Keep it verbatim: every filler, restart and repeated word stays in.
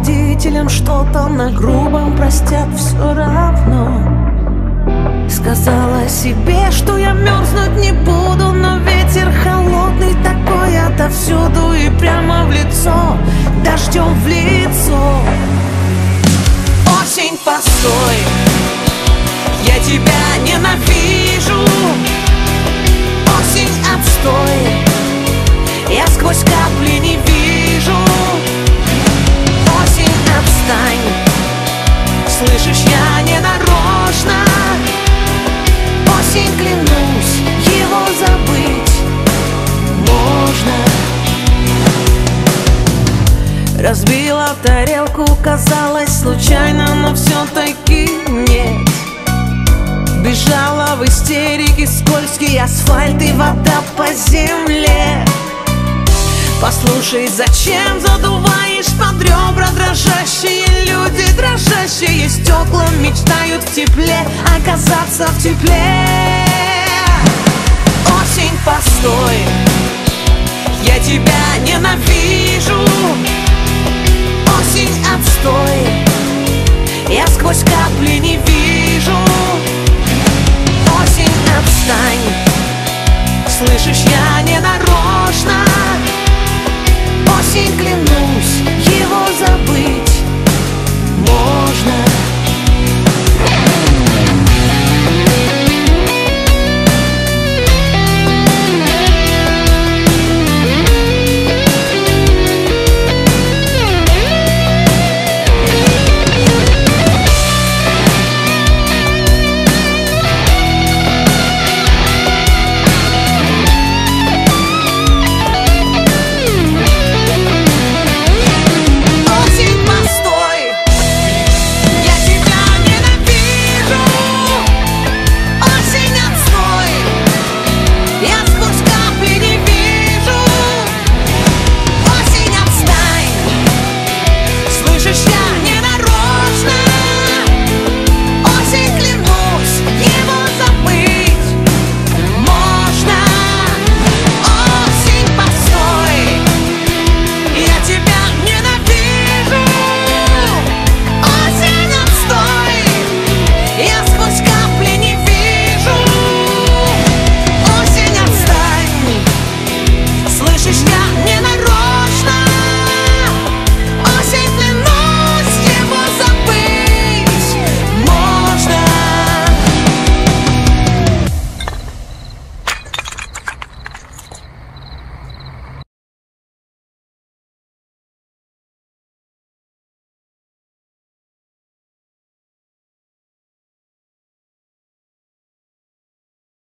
родителям что-то на грубом простят все равно. Сказала себе, что я мерзнуть не буду, но ветер холодный такой отовсюду и прямо в лицо, дождем в лицо. Осень, постой, я тебя ненавижу. Осень, отстой, я сквозь капли не вижу. Осень, отстань, слышишь, я не нарочно. Осень, клянусь, его забыть можно. Разбила тарелку, казалось случайно, но все-таки нет. Бежала в истерике, скользкий асфальт и вода по земле. Послушай, зачем задуваешь под ребра? Дрожащие люди, дрожащие стекла мечтают в тепле, оказаться в тепле. Осень, постой, я тебя ненавижу. Осень, отстой, я сквозь капли не вижу. Осень, отстань, слышишь, я не на